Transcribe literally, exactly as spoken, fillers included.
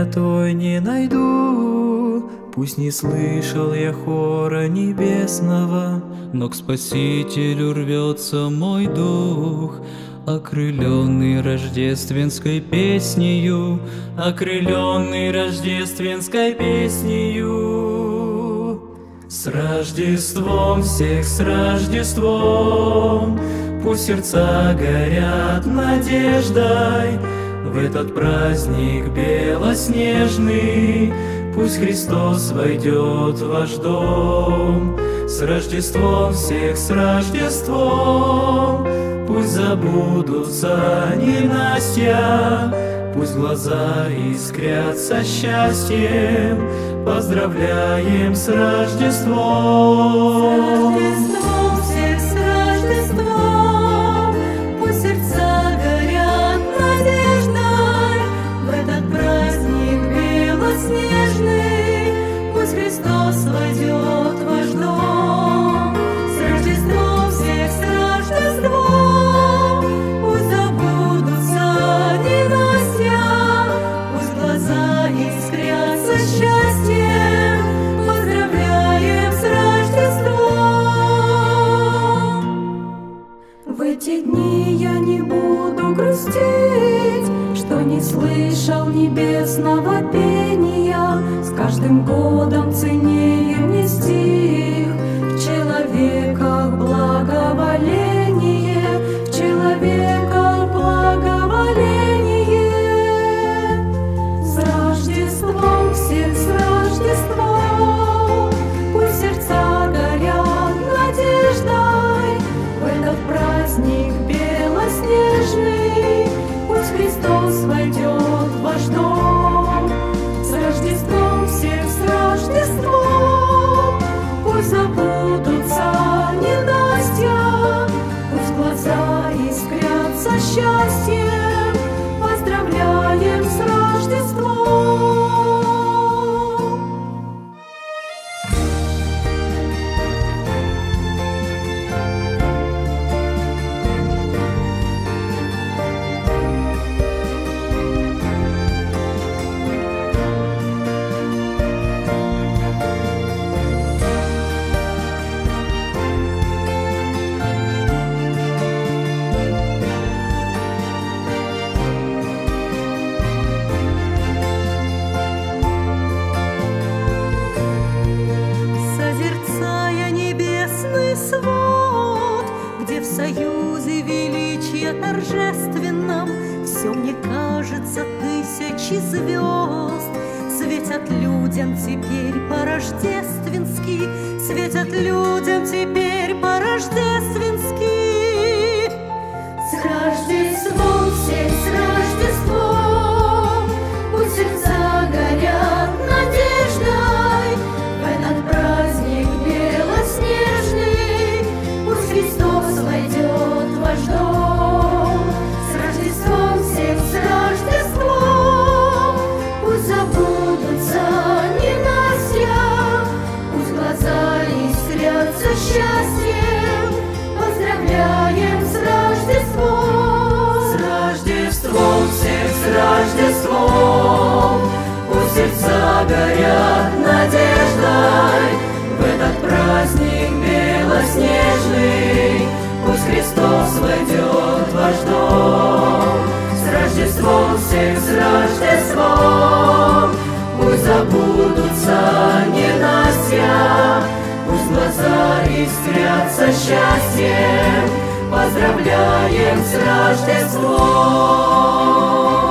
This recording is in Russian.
той не найду. Пусть не слышал я хора небесного, но к Спасителю рвется мой дух. Окрыленный рождественской песнею, окрыленный рождественской песнею. С Рождеством всех, с Рождеством, пусть сердца горят надеждой. В этот праздник белоснежный пусть Христос войдет в ваш дом. С Рождеством всех, с Рождеством, пусть забудутся ненастья, пусть глаза искрятся счастьем. Поздравляем с Рождеством! С Рождеством всех, с Рождеством, пусть сердца горят надеждой. В этот праздник белоснежный пусть Христос войдет в ваш дом. С Рождеством всех, с Рождеством, пусть забудутся ненастья, пусть глаза искрятся счастьем. Поздравляем с Рождеством! В эти дни я не буду грустить, что не слышал небесного пения. С каждым годом ценнее мне стих. В человеках благоволение, в человеках благоволение. С Рождеством всех, с Рождеством, пусть сердца горят надеждой. В этот праздник белоснежный пусть Христос войдет в ваш дом. С Рождеством всех, с Рождеством, пусть забудутся ненастья, пусть глаза искрятся счастьем. Поздравляем с Рождеством! Созерцая небесный свод, где в союзе величия торжественном все мне кажется тысячи звезд. Светят людям теперь по-рождественски, светят людям теперь по-рождественски. С Рождеством всех, с Рождеством, пусть сердца горят надеждой. В этот праздник белоснежный пусть Христос войдет в ваш дом. С Рождеством всех, с Рождеством, пусть забудутся ненастья, пусть глаза искрятся счастьем. Поздравляем с Рождеством! С Рождеством всех, с Рождеством, пусть сердца горят надеждой. В этот праздник белоснежный пусть Христос войдет в ваш дом. С Рождеством всех, с Рождеством, пусть забудутся ненастья, пусть глаза искрятся счастьем. Поздравляем с Рождеством!